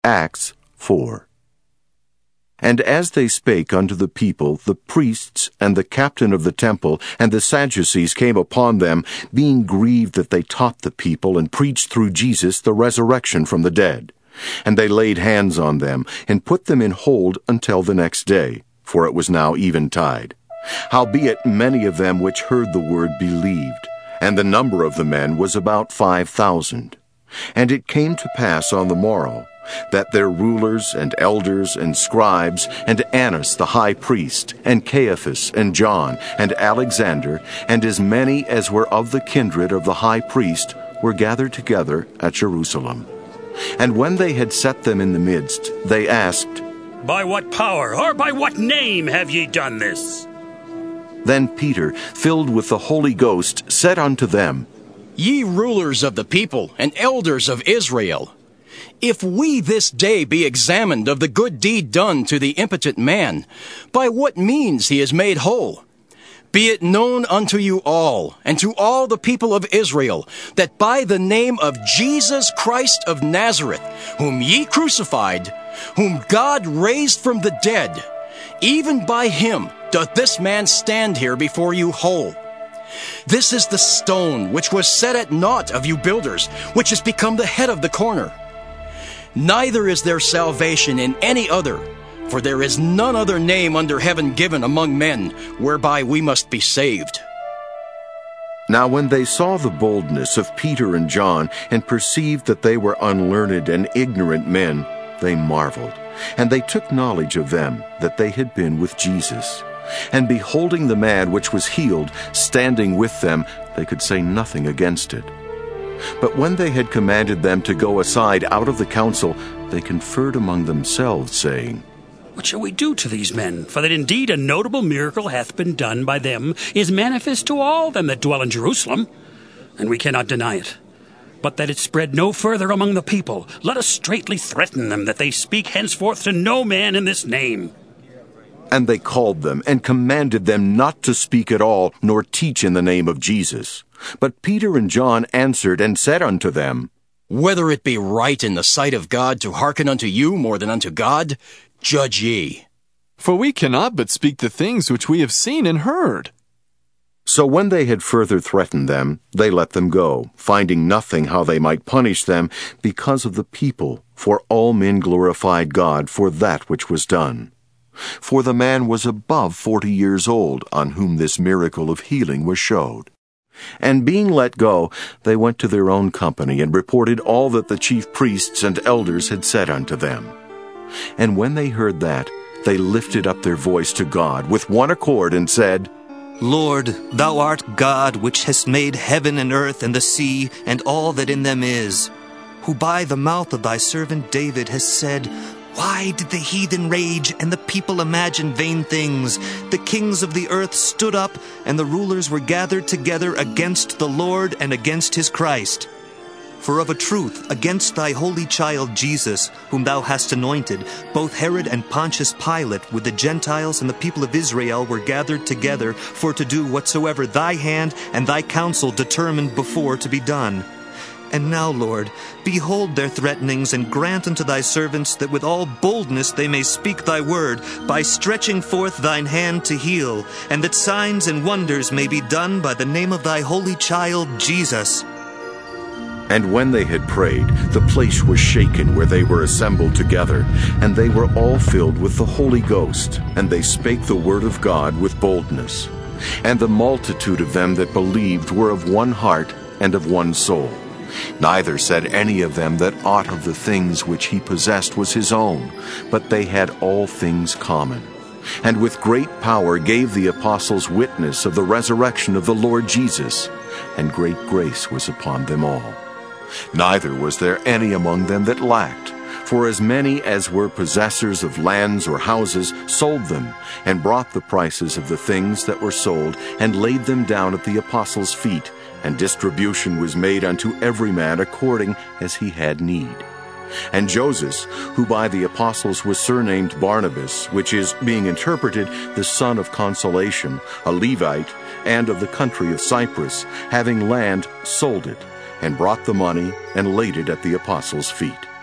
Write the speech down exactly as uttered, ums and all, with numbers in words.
Acts four. And as they spake unto the people, the priests and the captain of the temple and the Sadducees came upon them, being grieved that they taught the people and preached through Jesus the resurrection from the dead. And they laid hands on them, and put them in hold until the next day, for it was now eventide. Howbeit many of them which heard the word believed, and the number of the men was about five thousand. And it came to pass on the morrow, that their rulers and elders and scribes, and Annas the high priest, and Caiaphas, and John, and Alexander, and as many as were of the kindred of the high priest, were gathered together at Jerusalem. And when they had set them in the midst, they asked, By what power, or by what name have ye done this? Then Peter, filled with the Holy Ghost, said unto them, Ye rulers of the people, and elders of Israel, if we this day be examined of the good deed done to the impotent man, by what means he is made whole, be it known unto you all, and to all the people of Israel, that by the name of Jesus Christ of Nazareth, whom ye crucified, whom God raised from the dead, even by him doth this man stand here before you whole. This is the stone which was set at naught of you builders, which is become the head of the corner. Neither is there salvation in any other, for there is none other name under heaven given among men, whereby we must be saved. Now when they saw the boldness of Peter and John, and perceived that they were unlearned and ignorant men, they marveled, and they took knowledge of them, that they had been with Jesus. And beholding the man which was healed, standing with them, they could say nothing against it. But when they had commanded them to go aside out of the council, they conferred among themselves, saying, What shall we do to these men? For that indeed a notable miracle hath been done by them, is manifest to all them that dwell in Jerusalem, and we cannot deny it. But that it spread no further among the people, let us straitly threaten them, that they speak henceforth to no man in this name. And they called them, and commanded them not to speak at all, nor teach in the name of Jesus. But Peter and John answered and said unto them, Whether it be right in the sight of God to hearken unto you more than unto God, judge ye. For we cannot but speak the things which we have seen and heard. So when they had further threatened them, they let them go, finding nothing how they might punish them, because of the people, for all men glorified God for that which was done. For the man was above forty years old, on whom this miracle of healing was showed. And being let go, they went to their own company, and reported all that the chief priests and elders had said unto them. And when they heard that, they lifted up their voice to God with one accord, and said, Lord, thou art God, which hast made heaven and earth and the sea, and all that in them is, who by the mouth of thy servant David hast said, Why did the heathen rage, and the people imagine vain things? The kings of the earth stood up, and the rulers were gathered together against the Lord and against his Christ. For of a truth, against thy holy child Jesus, whom thou hast anointed, both Herod and Pontius Pilate with the Gentiles and the people of Israel were gathered together for to do whatsoever thy hand and thy counsel determined before to be done. And now, Lord, behold their threatenings, and grant unto thy servants that with all boldness they may speak thy word, by stretching forth thine hand to heal, and that signs and wonders may be done by the name of thy holy child Jesus. And when they had prayed, the place was shaken where they were assembled together, and they were all filled with the Holy Ghost, and they spake the word of God with boldness. And the multitude of them that believed were of one heart and of one soul. Neither said any of them that aught of the things which he possessed was his own, but they had all things common. And with great power gave the apostles witness of the resurrection of the Lord Jesus, and great grace was upon them all. Neither was there any among them that lacked, for as many as were possessors of lands or houses sold them, and brought the prices of the things that were sold, and laid them down at the apostles' feet, and distribution was made unto every man according as he had need. And Joseph, who by the apostles was surnamed Barnabas, which is, being interpreted, the son of consolation, a Levite, and of the country of Cyprus, having land, sold it, and brought the money, and laid it at the apostles' feet.